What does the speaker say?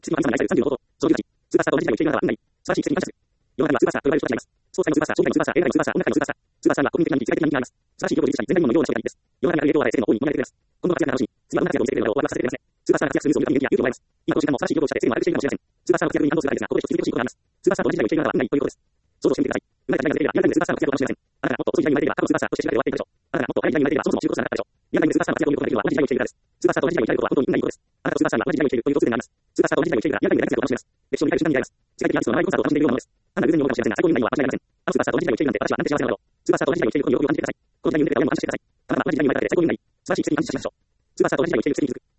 次は2番に愛される30のこと、その時期、スーパースターと同時代を教えながらは運ない。素晴らしい奇跡に感謝する。世の中にはスーパースターと呼ばれる人たちがいます。総裁のスーパースター、将来のスーパースター、映画のスーパースター、音楽界のスーパースター。スーパースターは国民的な人気、世界的な人気があります。素晴らしい記録を維持したり、全体のものを用意した人がいいです。世の中にある影響を与え、世間の大いに求められています。今度は活躍が楽しみ。次はどんな活躍を見せてくれるのかをワクワクさせてくれますね。スーパースターが活躍するニュースを見るために元気や勇気をもらえます。今この時間も素晴らしい記録をしたって世間を悪くしているかもしれません。スーパースターの活躍に感動するだけですが、ここで一つ続けてほしいことがあります。スーパースターと同時代を教えながらは運ないということです。想像してみてください。生まれた時代が出ていれば、リアルタイムでスーパースターの活躍を楽しめません。あなたがもっと遅い時代に生まれていれば、過去のスーパースターとして知られていれば、多分スーパースターの活躍を見ることができないでしょう。あなたがもっと早い時代に生まれていれば、そもそも中高生の活躍を見ることができるからです。スーパースターと同時代を生きることは本当にいいことです。あなたとスーパースターが同じ時代を生きるという共通点があります。スーパースターと同じ時代を生きるから、リアルタイムで大活躍を楽しめます。歴史を理解する瞬間になります。世界的なアーティストの生コンサートを楽しんでいるようなものです。あなたが偶然に思うかもしれませんが、最高にないのは間違いないのは間違いありません。あのスーパースターと同時代を生きることに喜びを感じてください。この時代に生まれていれば、親も安心してください。あなたがスーパースターと同時代を生きることに喜びを感じてください。あなたが同じ時代に生まれたので最高にない。素晴らしい奇跡に感謝しましょう。スーパースターと同じ時代を生きる奇跡に気づく。